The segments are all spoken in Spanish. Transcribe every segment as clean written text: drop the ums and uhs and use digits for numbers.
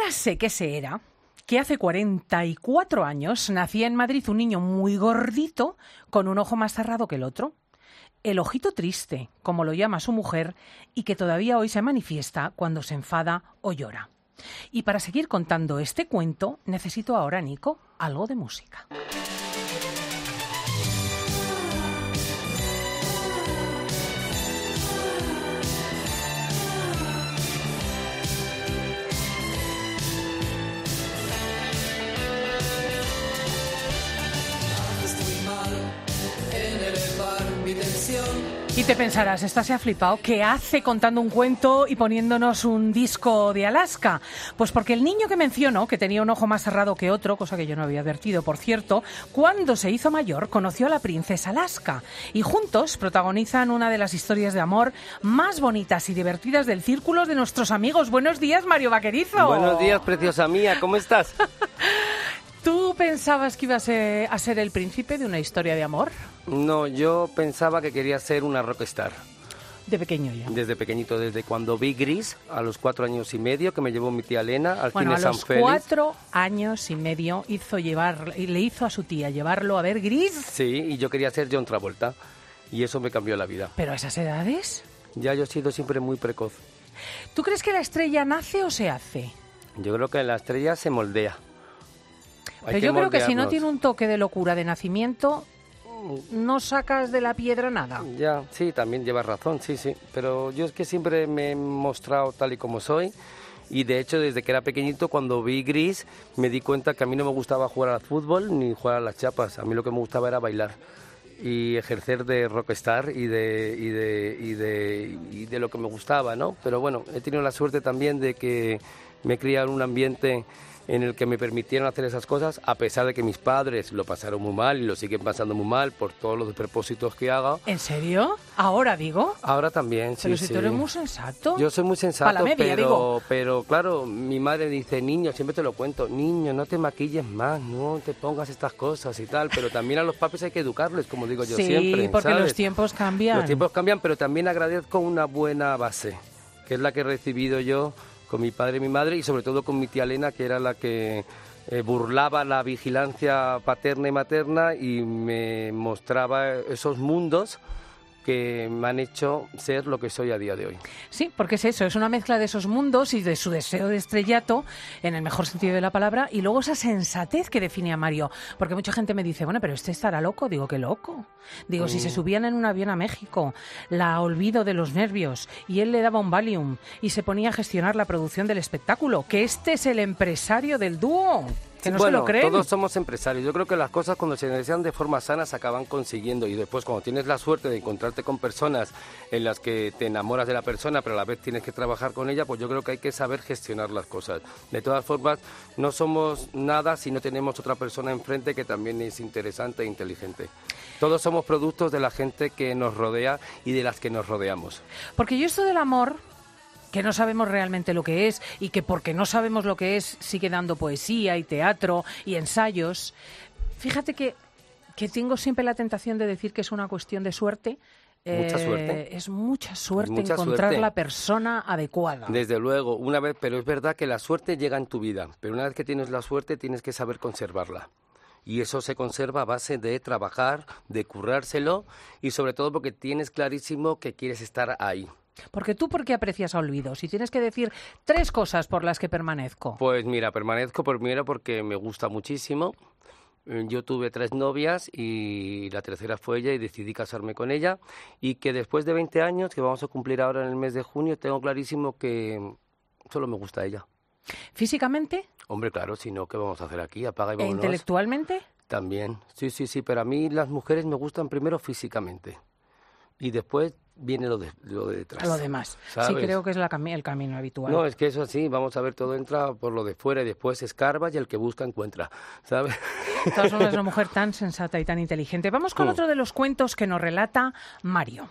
Ya sé que ese era que hace 44 años nacía en Madrid un niño muy gordito con un ojo más cerrado que el otro. El ojito triste, como lo llama su mujer, y que todavía hoy se manifiesta cuando se enfada o llora. Y para seguir contando este cuento, necesito ahora, Nico, algo de música. Y te pensarás, esta se ha flipado, ¿qué hace contando un cuento y poniéndonos un disco de Alaska? Pues porque el niño que menciono, que tenía un ojo más cerrado que otro, cosa que yo no había advertido, por cierto, cuando se hizo mayor conoció a la princesa Alaska y juntos protagonizan una de las historias de amor más bonitas y divertidas del círculo de nuestros amigos. Buenos días, Mario Vaquerizo. Buenos días, preciosa mía, ¿cómo estás? ¿Tú pensabas que ibas a ser el príncipe de una historia de amor? No, yo pensaba que quería ser una rockstar. De pequeño ya. Desde pequeñito, desde cuando vi Gris, a los 4 años y medio, que me llevó mi tía Elena al cine San Félix. Bueno, a los 4 años y medio le hizo a su tía llevarlo a ver Gris. Sí, y yo quería ser John Travolta, y eso me cambió la vida. ¿Pero a esas edades? Ya yo he sido siempre muy precoz. ¿Tú crees que la estrella nace o se hace? Yo creo que la estrella se moldea. Pero yo creo que si no tiene un toque de locura de nacimiento, no sacas de la piedra nada. Ya, sí, también llevas razón, sí. Pero yo es que siempre me he mostrado tal y como soy. Y de hecho, desde que era pequeñito, cuando vi Gris, me di cuenta que a mí no me gustaba jugar al fútbol ni jugar a las chapas. A mí lo que me gustaba era bailar y ejercer de rockstar y de lo que me gustaba, ¿no? Pero bueno, he tenido la suerte también de que me he criado en un ambiente en el que me permitieron hacer esas cosas, a pesar de que mis padres lo pasaron muy mal y lo siguen pasando muy mal por todos los despropósitos que haga. ¿En serio? ¿Ahora digo? Ahora también, sí. Pero si tú eres muy sensato. Yo soy muy sensato, media, pero claro, mi madre dice, niño, siempre te lo cuento, niño, no te maquilles más, no te pongas estas cosas y tal, pero también a los papis hay que educarles, como digo yo siempre. Sí, porque ¿sabes? los tiempos cambian. Los tiempos cambian, pero también agradezco una buena base, que es la que he recibido yo con mi padre y mi madre, y sobre todo con mi tía Elena, que era la que burlaba la vigilancia paterna y materna y me mostraba esos mundos que me han hecho ser lo que soy a día de hoy. Sí, porque es eso, es una mezcla de esos mundos y de su deseo de estrellato, en el mejor sentido de la palabra, y luego esa sensatez que define a Mario. Porque mucha gente me dice, bueno, pero este estará loco. Digo, ¿qué loco? Digo, si se subían en un avión a México, la olvido de los nervios, y él le daba un Valium, y se ponía a gestionar la producción del espectáculo, que este es el empresario del dúo. Que no se lo creen. Todos somos empresarios. Yo creo que las cosas cuando se desean de forma sana se acaban consiguiendo, y después cuando tienes la suerte de encontrarte con personas en las que te enamoras de la persona pero a la vez tienes que trabajar con ella, pues yo creo que hay que saber gestionar las cosas. De todas formas, no somos nada si no tenemos otra persona enfrente que también es interesante e inteligente. Todos somos productos de la gente que nos rodea y de las que nos rodeamos. Porque yo esto del amor, que no sabemos realmente lo que es y que porque no sabemos lo que es sigue dando poesía y teatro y ensayos. Fíjate que tengo siempre la tentación de decir que es una cuestión de suerte. Mucha suerte. Es mucha suerte encontrar la persona adecuada. Desde luego, una vez, pero es verdad que la suerte llega en tu vida, pero una vez que tienes la suerte tienes que saber conservarla. Y eso se conserva a base de trabajar, de currárselo y sobre todo porque tienes clarísimo que quieres estar ahí. Porque tú, ¿por qué aprecias a Olvido? Si tienes que decir 3 cosas por las que permanezco. Pues mira, permanezco primero porque me gusta muchísimo. Yo tuve 3 novias y la tercera fue ella y decidí casarme con ella. Y que después de 20 años, que vamos a cumplir ahora en el mes de junio, tengo clarísimo que solo me gusta ella. ¿Físicamente? Hombre, claro, si no, ¿qué vamos a hacer aquí? Apaga y vámonos. ¿E intelectualmente? También, sí, pero a mí las mujeres me gustan primero físicamente. Y después viene lo de detrás. Lo demás. ¿Sabes? Sí, creo que es el camino habitual. No, es que eso sí, vamos a ver, todo entra por lo de fuera y después escarba y el que busca encuentra, ¿sabes? Todas son una mujer tan sensata y tan inteligente. Vamos con otro de los cuentos que nos relata Mario.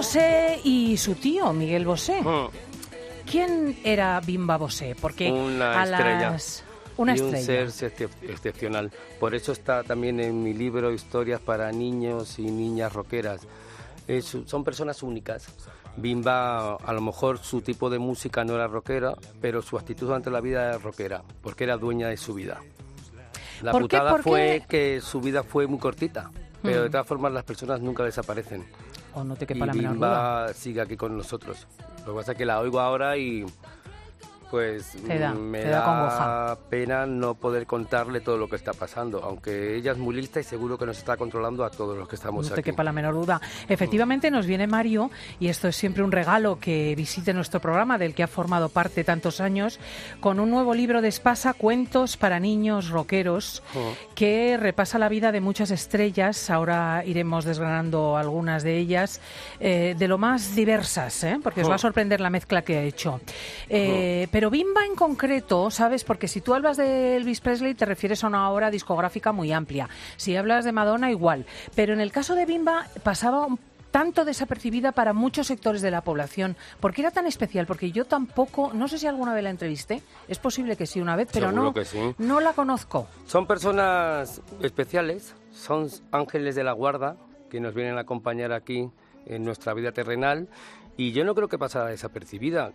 Bosé y su tío, Miguel Bosé. ¿Quién era Bimba Bosé? Porque una estrella. Una y estrella. Un ser excepcional. Por eso está también en mi libro Historias para niños y niñas rockeras. Son personas únicas. Bimba, a lo mejor su tipo de música no era rockera, pero su actitud ante la vida era rockera, porque era dueña de su vida. La putada fue que su vida fue muy cortita, pero de todas formas las personas nunca desaparecen. O no te quepa la menor duda. Bimba sigue aquí con nosotros. Lo que pasa es que la oigo ahora y pues me da pena no poder contarle todo lo que está pasando, aunque ella es muy lista y seguro que nos está controlando a todos los que estamos aquí. No te quepa la menor duda. Efectivamente nos viene Mario, y esto es siempre un regalo, que visite nuestro programa del que ha formado parte tantos años, con un nuevo libro de Espasa, Cuentos para niños rockeros, que repasa la vida de muchas estrellas. Ahora iremos desgranando algunas de ellas, de lo más diversas, porque os va a sorprender la mezcla que ha hecho. Pero Bimba en concreto, ¿sabes? Porque si tú hablas de Elvis Presley te refieres a una obra discográfica muy amplia. Si hablas de Madonna, igual. Pero en el caso de Bimba pasaba tanto desapercibida para muchos sectores de la población. ¿Por qué era tan especial? Porque yo tampoco, no sé si alguna vez la entrevisté, es posible que sí una vez, pero no la conozco. Son personas especiales, son ángeles de la guarda que nos vienen a acompañar aquí en nuestra vida terrenal. Y yo no creo que pasara desapercibida.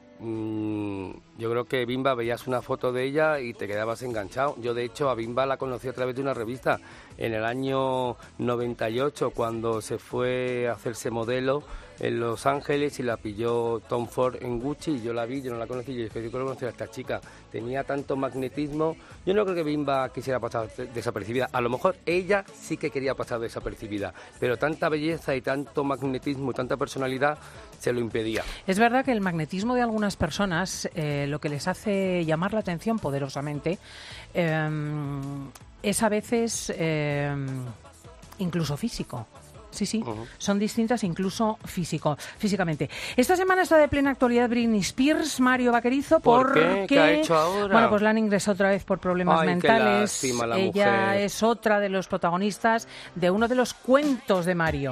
Yo creo que Bimba, veías una foto de ella y te quedabas enganchado. Yo, de hecho, a Bimba la conocí a través de una revista en el año 98, cuando se fue a hacerse modelo en Los Ángeles y la pilló Tom Ford en Gucci, y yo la vi, yo no la conocí, yo dije, yo quiero conocer a esta chica. Tenía tanto magnetismo. Yo no creo que Bimba quisiera pasar desapercibida. A lo mejor ella sí que quería pasar desapercibida, pero tanta belleza y tanto magnetismo y tanta personalidad se lo impedía. Es verdad que el magnetismo de algunas personas, lo que les hace llamar la atención poderosamente, es a veces incluso físico. Sí, son distintas incluso físicamente. Esta semana está de plena actualidad Britney Spears, Mario Vaquerizo, ¿Por qué? ¿Qué ha hecho ahora? Bueno, pues la han ingresado otra vez por problemas mentales. Qué lástima, la Ella mujer. es otra de los protagonistas de uno de los cuentos de Mario.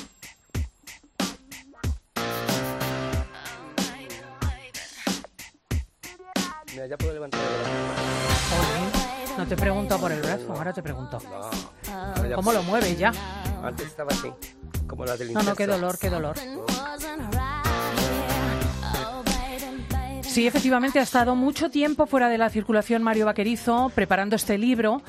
Mira, ya puedo levantar el brazo. Oye, no te pregunto por el brazo, ahora te pregunto. No, ¿Cómo lo mueves ya? Antes estaba así, como la del No, incenso. qué dolor, qué dolor. Sí, efectivamente ha estado mucho tiempo fuera de la circulación Mario Vaquerizo, preparando este libro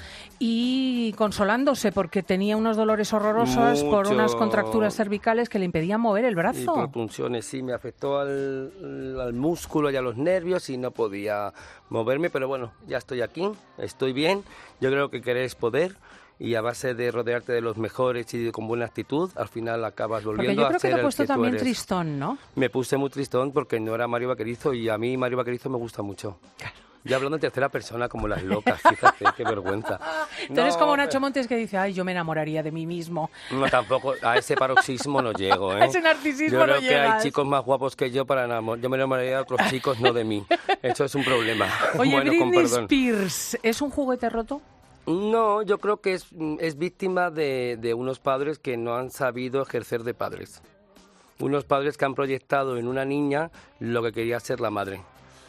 y consolándose porque tenía unos dolores horrorosos por unas contracturas cervicales que le impedían mover el brazo. Y propunciones, sí, me afectó al músculo y a los nervios y no podía moverme, pero bueno, ya estoy aquí, estoy bien. Yo creo que querer es poder. Y a base de rodearte de los mejores y con buena actitud, al final acabas volviendo a ser el que tú eres. Porque yo creo que te he puesto también tristón, ¿no? Me puse muy tristón porque no era Mario Vaquerizo, y a mí Mario Vaquerizo me gusta mucho. Claro. Ya hablando en tercera persona como las locas, fíjate, qué vergüenza. Tú eres como Nacho Montes, que dice, ay, yo me enamoraría de mí mismo. No, tampoco, a ese paroxismo no llego, ¿eh? A ese narcisismo yo no creo que llegas. hay chicos más guapos que yo para enamorar. Yo me enamoraría de otros chicos, no de mí. Eso es un problema. Oye, bueno, con Britney perdón. Spears, ¿es un juguete roto? No, yo creo que es víctima de unos padres que no han sabido ejercer de padres. Unos padres que han proyectado en una niña lo que quería ser la madre.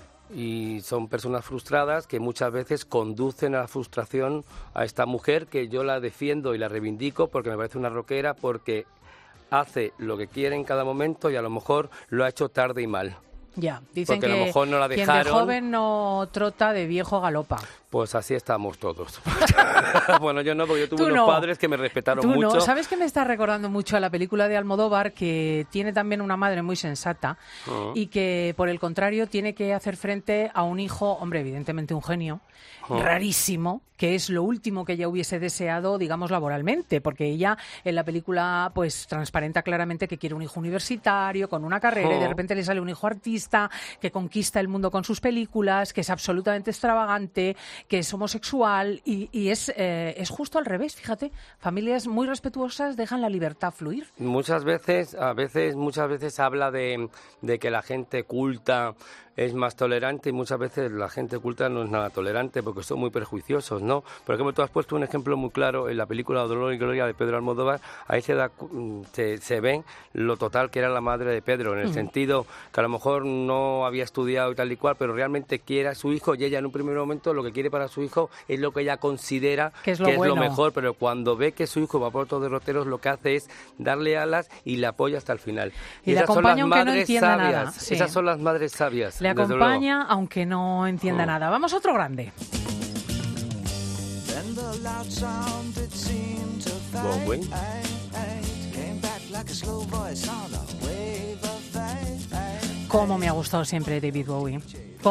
Y son personas frustradas que muchas veces conducen a la frustración a esta mujer, que yo la defiendo y la reivindico porque me parece una rockera, porque hace lo que quiere en cada momento y a lo mejor lo ha hecho tarde y mal. Ya, dicen Porque que a lo mejor no la quien dejaron. de joven no trota, de viejo galopa. Pues así estamos todos. Bueno, yo no, porque yo tuve Tú unos no. padres que me respetaron Tú mucho. no. ¿Sabes qué me está recordando mucho a la película de Almodóvar, que tiene también una madre muy sensata y que, por el contrario, tiene que hacer frente a un hijo, hombre, evidentemente un genio, rarísimo, que es lo último que ella hubiese deseado, digamos, laboralmente, porque ella en la película pues transparenta claramente que quiere un hijo universitario, con una carrera, y de repente le sale un hijo artista, que conquista el mundo con sus películas, que es absolutamente extravagante, que es homosexual, y es justo al revés, fíjate. Familias muy respetuosas dejan la libertad fluir. Muchas veces habla de que la gente culta es más tolerante y muchas veces la gente culta no es nada tolerante porque son muy prejuiciosos, ¿no? Por ejemplo, tú has puesto un ejemplo muy claro en la película Dolor y Gloria de Pedro Almodóvar. Ahí se ve lo total que era la madre de Pedro, en el sentido que a lo mejor no había estudiado y tal y cual, pero realmente quiere a su hijo, y ella en un primer momento lo que quiere para su hijo es lo que ella considera que es lo mejor, pero cuando ve que su hijo va por otros derroteros, lo que hace es darle alas y le apoya hasta el final. Y le acompaña aunque no entienda nada. Sí. Esas son las madres sabias. Le acompaña aunque no entienda nada. Vamos a otro grande. Bowie. Cómo me ha gustado siempre David Bowie.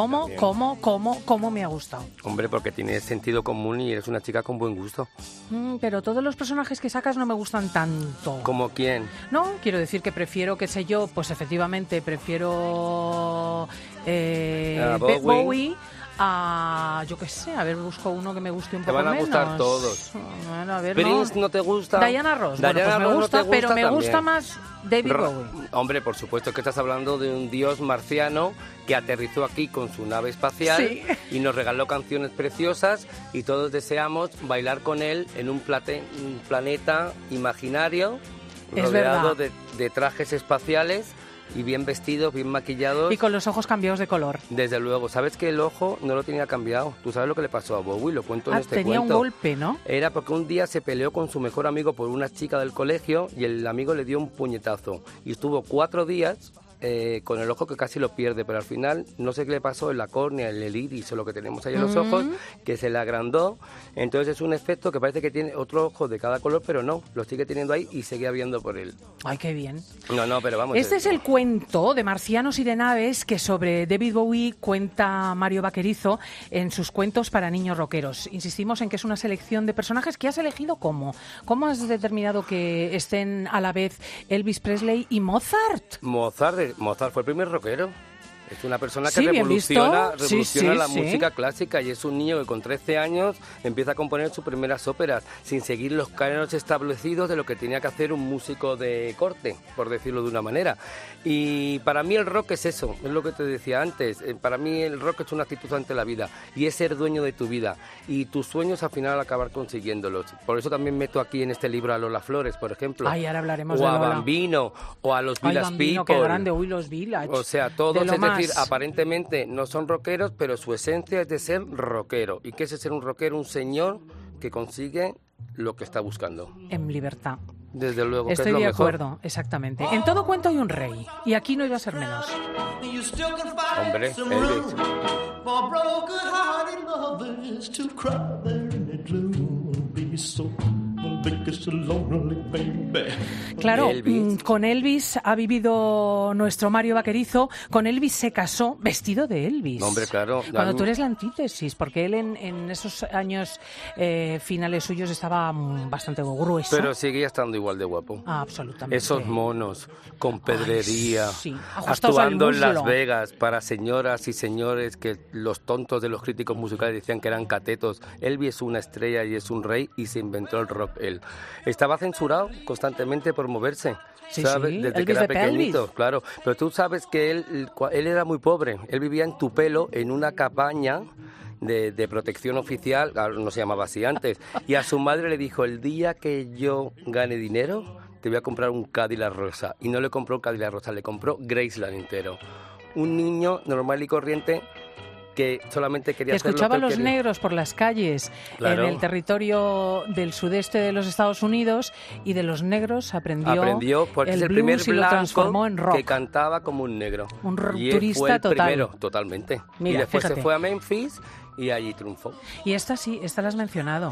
¿Cómo me ha gustado? Hombre, porque tiene sentido común y eres una chica con buen gusto. Pero todos los personajes que sacas no me gustan tanto. ¿Como quién? No, quiero decir que prefiero, qué sé yo, pues efectivamente prefiero Bowie a, yo qué sé, a ver, busco uno que me guste un poco menos. Te van a gustar todos. Bueno, a ver, Prince no te gusta. Diana Ross, bueno, pues me gusta, pero me gusta más David Bowie. Hombre, por supuesto que estás hablando de un dios marciano que aterrizó aquí con su nave espacial y nos regaló canciones preciosas y todos deseamos bailar con él en un planeta imaginario rodeado de trajes espaciales y bien vestidos, bien maquillados. Y con los ojos cambiados de color. Desde luego. ¿Sabes que el ojo no lo tenía cambiado? ¿Tú sabes lo que le pasó a Bowie? Lo cuento en este cuento. Tenía un golpe, ¿no? Era porque un día se peleó con su mejor amigo por una chica del colegio y el amigo le dio un puñetazo. Y estuvo 4 días con el ojo que casi lo pierde, pero al final no sé qué le pasó en la córnea, en el iris o lo que tenemos ahí en los ojos, que se le agrandó. Entonces es un efecto que parece que tiene otro ojo de cada color, pero no, lo sigue teniendo ahí y seguía viendo por él. Ay, qué bien. No, pero vamos. Este es el cuento de marcianos y de naves que sobre David Bowie cuenta Mario Vaquerizo en sus cuentos para niños rockeros. Insistimos en que es una selección de personajes que has elegido ¿cómo? ¿Cómo has determinado que estén a la vez Elvis Presley y Mozart? Mozart fue el primer rockero. Es una persona que revoluciona la música clásica y es un niño que con 13 años empieza a componer sus primeras óperas sin seguir los cánones establecidos de lo que tenía que hacer un músico de corte, por decirlo de una manera. Y para mí el rock es eso, es lo que te decía antes. Para mí el rock es una actitud ante la vida y es ser dueño de tu vida y tus sueños al final acabar consiguiéndolos. Por eso también meto aquí en este libro a Lola Flores, por ejemplo. Ay, ahora hablaremos o de a Lola. Bambino o a los Village People. Qué grande, los Village. O sea, todos, es decir, aparentemente no son rockeros, pero su esencia es de ser rockero. ¿Y qué es ser un rockero? Un señor que consigue lo que está buscando. En libertad. Desde luego, estoy que es lo de mejor. acuerdo, exactamente. En todo cuento hay un rey, y aquí no iba a ser menos. Hombre, Elvis. Claro, con Elvis ha vivido nuestro Mario Vaquerizo. Con Elvis se casó vestido de Elvis. Hombre, claro. Cuando tú eres la antítesis, porque él en esos años finales suyos estaba bastante grueso. Pero seguía estando igual de guapo. Absolutamente. Esos monos con pedrería, ajustados actuando al muslo. en Las Vegas para señoras y señores que los tontos de los críticos musicales decían que eran catetos. Elvis es una estrella y es un rey y se inventó el rock él. Estaba censurado constantemente por moverse. ¿Sabes? Desde Elvis que era de pequeñito, pelvis. claro. Pero tú sabes que él era muy pobre. Él vivía en Tupelo, en una cabaña de protección oficial, no se llamaba así antes. Y a su madre le dijo, el día que yo gane dinero, te voy a comprar un Cadillac rosa. Y no le compró un Cadillac rosa, le compró Graceland entero. Un niño normal y corriente que solamente quería hacer lo que escuchaba a él los quería. negros por las calles Claro. en el territorio del sudeste de los Estados Unidos, y de los negros aprendió porque es el blues primer y lo transformó en blanco rock. que cantaba como un negro. Un y él turista fue el total. primero, totalmente. Mira, y después fíjate. se fue a Memphis y allí triunfó. Y esta la has mencionado.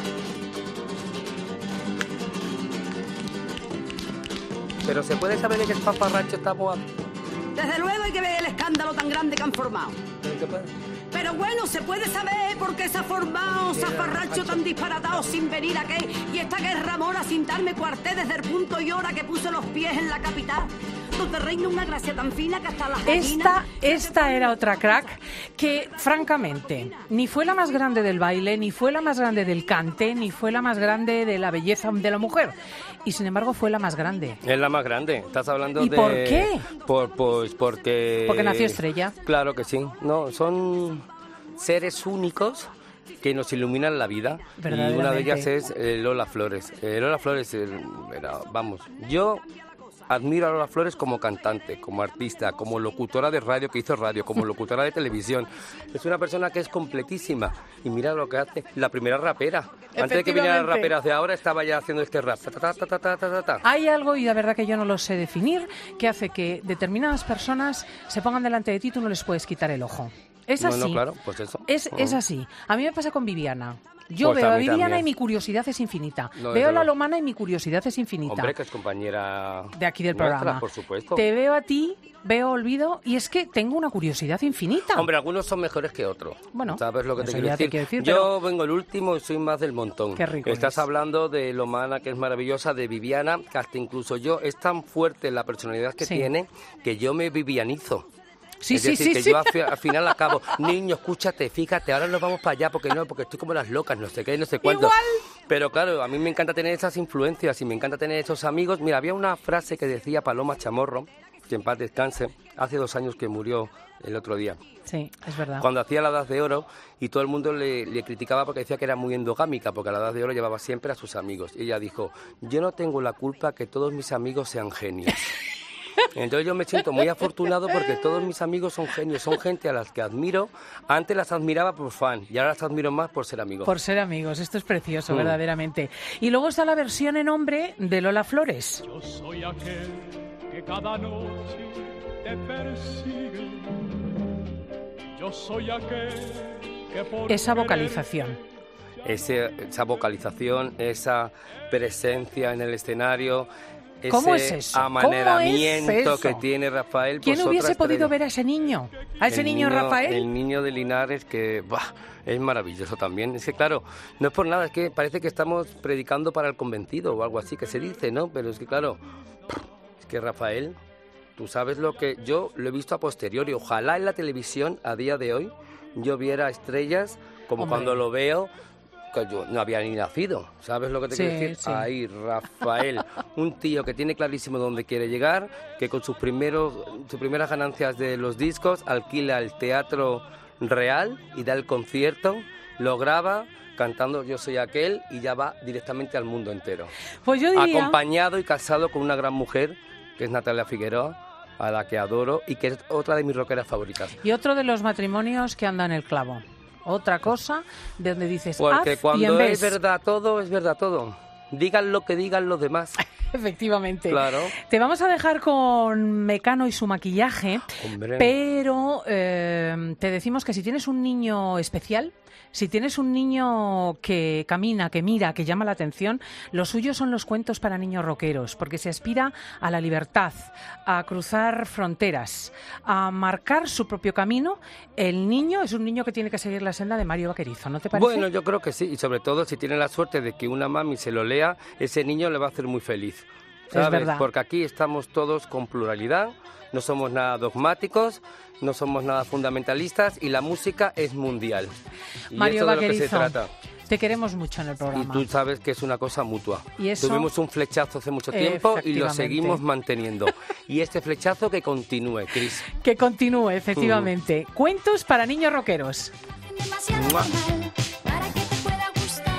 Pero ¿se puede saber de qué paparracho está guapo? Desde luego hay que ver el escándalo tan grande que han formado. Pero bueno, se puede saber por qué se ha formado zafarracho tan disparatado sin venir aquí, y esta guerra mora sin darme cuarté desde el punto y hora que puso los pies en la capital. donde reina una gracia tan fina que hasta las gallinas... Esta era otra crack que, francamente, ni fue la más grande del baile, ni fue la más grande del cante, ni fue la más grande de la belleza de la mujer. Y, sin embargo, fue la más grande. Es la más grande. Estás hablando de... ¿Y por qué? Pues porque... Porque nació estrella. Claro que sí. No, son seres únicos que nos iluminan la vida. Y una de ellas es Lola Flores. Lola Flores, vamos, yo admiro a Lola Flores como cantante, como artista, como locutora de radio, que hizo radio, como locutora de televisión. Es una persona que es completísima. Y mira lo que hace, la primera rapera. Antes de que viniera la rapera de ahora, estaba ya haciendo este rap. Hay algo, y la verdad que yo no lo sé definir, que hace que determinadas personas se pongan delante de ti y tú no les puedes quitar el ojo. Es así. Bueno, claro, pues eso. Es así. A mí me pasa con Viviana. Yo Pues veo a mí Viviana también. y mi curiosidad es infinita. No, veo a desde la luego. Lomana y mi curiosidad es infinita. Hombre, que es compañera de aquí del nuestra, programa. por supuesto. Te veo a ti, veo Olvido, y es que tengo una curiosidad infinita. Hombre, algunos son mejores que otros. Bueno, ¿sabes lo que te eso quiero ya te decir? quiero decir, Yo vengo el último y soy más del montón. Qué rico Estás es. hablando de Lomana, que es maravillosa, de Viviana, que hasta incluso yo, es tan fuerte la personalidad que Sí. tiene, que yo me vivianizo. Sí, Es sí, decir, sí, que sí. yo al final acabo, niño, escúchate, fíjate, ahora nos vamos para allá, porque estoy como las locas, no sé qué, no sé cuánto. Igual. Pero claro, a mí me encanta tener esas influencias y me encanta tener esos amigos. Mira, había una frase que decía Paloma Chamorro, que en paz descanse, hace 2 años que murió el otro día, Sí, es verdad. cuando hacía la Edad de Oro, y todo el mundo le criticaba porque decía que era muy endogámica, porque a la Edad de Oro llevaba siempre a sus amigos. Y ella dijo, yo no tengo la culpa que todos mis amigos sean genios. Entonces yo me siento muy afortunado porque todos mis amigos son genios, son gente a las que admiro. Antes las admiraba por fan y ahora las admiro más por ser amigos. Por ser amigos, esto es precioso, verdaderamente. Y luego está la versión en hombre de Lola Flores. Yo soy aquel que cada noche te persigue. Yo soy aquel que por Esa querer vocalización. Esa vocalización, esa presencia en el escenario, ¿Cómo ese es eso? amaneramiento ¿Cómo es eso? que tiene Rafael. ¿Quién pues hubiese otra podido estrella. ver a ese niño? ¿A ese El niño Rafael? El niño de Linares, que es maravilloso también. Es que claro, no es por nada, es que parece que estamos predicando para el convencido o algo así que se dice, ¿no? Pero es que claro, es que Rafael, tú sabes lo que yo lo he visto a posteriori. Ojalá en la televisión a día de hoy yo viera estrellas como Hombre. cuando lo veo, que yo no había ni nacido. ¿Sabes lo que te Sí, quiero decir? sí. Ahí, Rafael, un tío que tiene clarísimo dónde quiere llegar, que con sus primeras ganancias de los discos alquila el Teatro Real y da el concierto, lo graba cantando Yo soy aquel y ya va directamente al mundo entero. Pues yo diría... Acompañado y casado con una gran mujer, que es Natalia Figueroa, a la que adoro y que es otra de mis rockeras favoritas. Y otro de los matrimonios que anda en el clavo. Otra cosa de donde dices, Porque haz y en cuando vez. es verdad todo. Digan lo que digan los demás. Efectivamente. Claro. Te vamos a dejar con Mecano y su maquillaje, Hombre. pero te decimos que si tienes un niño especial, si tienes un niño que camina, que mira, que llama la atención, lo suyo son los cuentos para niños rockeros, porque se aspira a la libertad, a cruzar fronteras, a marcar su propio camino. El niño es un niño que tiene que seguir la senda de Mario Vaquerizo, ¿no te parece? Bueno, yo creo que sí, y sobre todo si tiene la suerte de que una mami se lo lea, ese niño le va a hacer muy feliz. ¿Sabes? verdad. Porque aquí estamos todos con pluralidad, no somos nada dogmáticos, no somos nada fundamentalistas y la música es mundial. Y Mario esto de lo que se Vaquerizo, trata. te queremos mucho en el Y programa. tú sabes que es una cosa mutua. Y eso- Tuvimos un flechazo hace mucho tiempo y lo Efectivamente. seguimos manteniendo. Y este flechazo que continúe, Cris. Que continúe, efectivamente. Cuentos para niños rockeros. Demasiado formal para que te pueda gustar.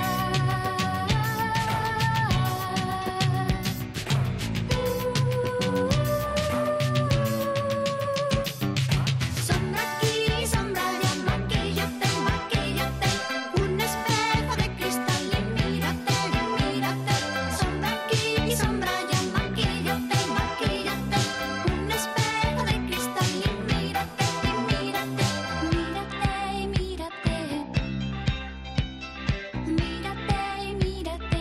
Sombra aquí, sombra allá, maquíllate, maquíllate. Un espejo de cristal y mírate, mírate. Sombra aquí, sombra allá, maquíllate, maquíllate. Un espejo de cristal y mírate, mírate. Mírate y mírate. Mírate y mírate.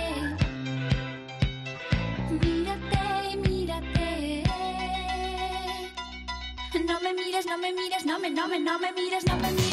Mírate y mírate. No me mires, no me mires, no me mires, no me mires.